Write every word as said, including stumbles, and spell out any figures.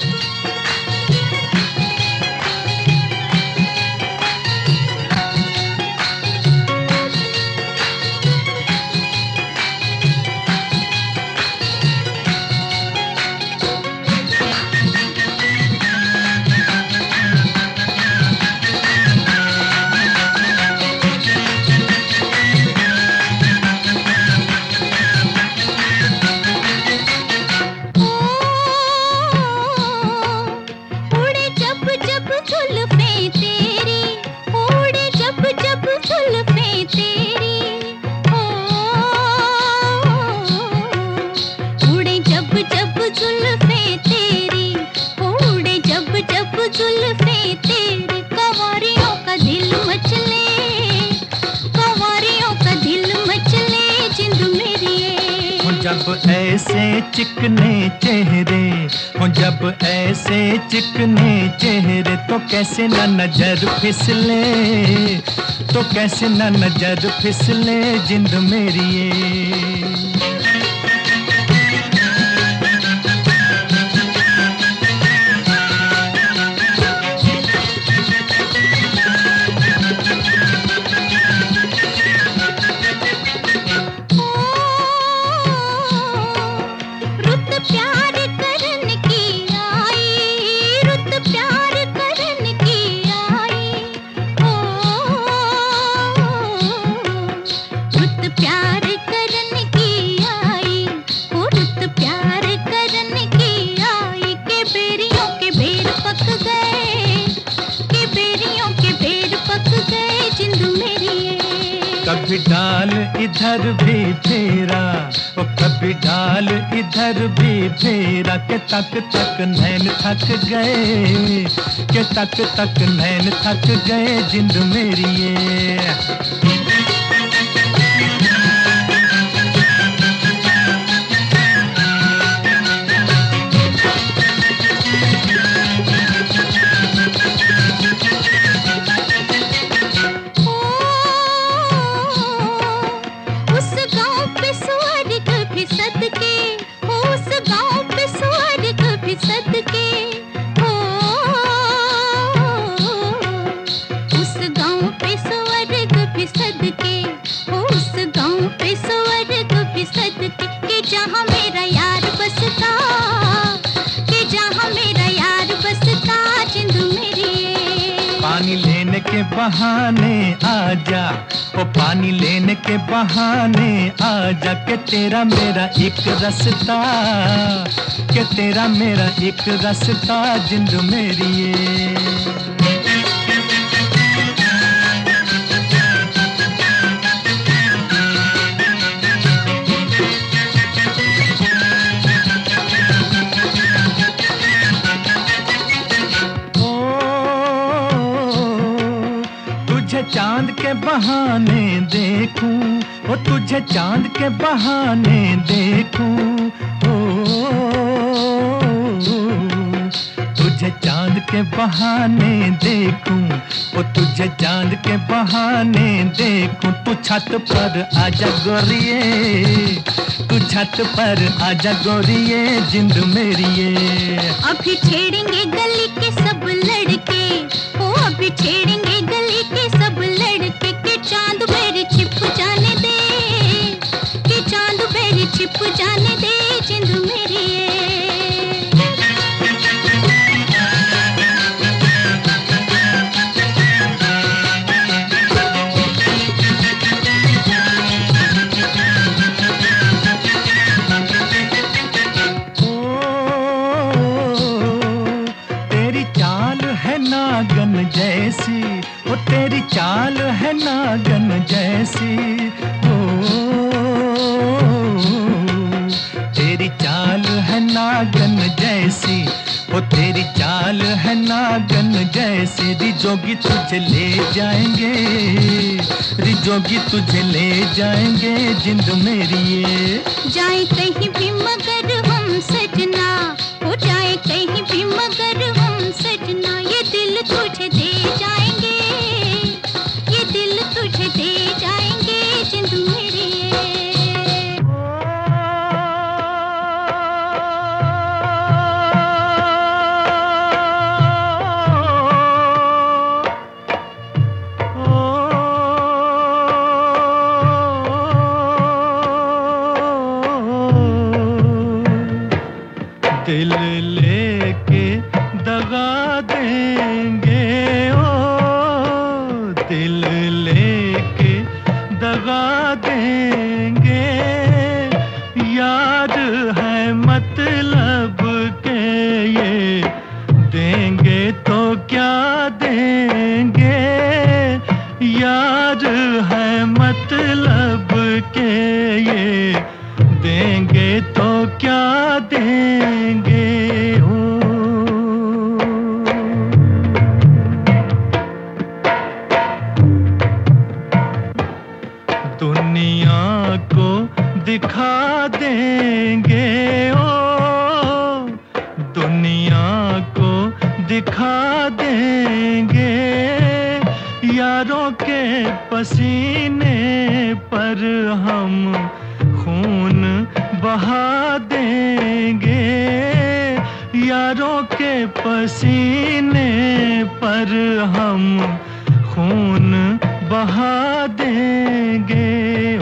जब ऐसे चिकने चेहरे हो, जब ऐसे चिकने चेहरे तो कैसे न नजर फिसले, तो कैसे न नजर फिसले जिंद मेरी ये। कभी डाल इधर भी फेरा, ओ कभी डाल इधर भी फेरा, के तक तक नैन थक गए, के तक तक नैन थक गए जिंद मेरी ये। पानी लेने के बहाने आजा, ओ पानी लेने के बहाने आजा, के तेरा मेरा एक रास्ता, के तेरा मेरा एक रास्ता जिंद मेरी ये। चांद के बहाने देखूं, ओ तुझे चांद के बहाने देखूं, ओ तुझे चांद के बहाने देखूं, ओ तुझे चांद के बहाने देखूं। तू छत पर आजा गोरिये, तू छत पर आजा गोरिये जिंद मेरी ये। अभी छेड़ेंगे गली के सब लड़के, ओ अभी छेड़ेंगे गली के सब लड़के, के चांद मेरे छिप जाने दे, के चांद मेरे छिप जाने दे जिंद मेरी ये। नागन जैसी, ओ तेरी चाल है नागन जैसी, ओ तेरी चाल है नागन जैसी, ओ तेरी चाल है नागन जैसी। रिजोगी तुझे ले जाएंगे, रिजोगी तुझे ले जाएंगे जिंद मेरी ये। जाए कहीं भी मगर हम सजना, हो जाए कहीं भी मगर हम सजना, ये दिल तुझे दे जाएंगे, ये दिल तुझे दे जाएंगे जिंद मेरी ये। दिल लेके दगा देंगे, ओ दिल लेके दगा देंगे, यार है मतलब के ये देंगे तो क्या देंगे, यार है मतलब के ये देंगे तो क्या देंगे हो। दुनिया को दिखा देंगे, ओ दुनिया को दिखा देंगे, यारों के पसीने पर हम खून बहा देंगे, यारों के पसीने पर हम खून बहा देंगे।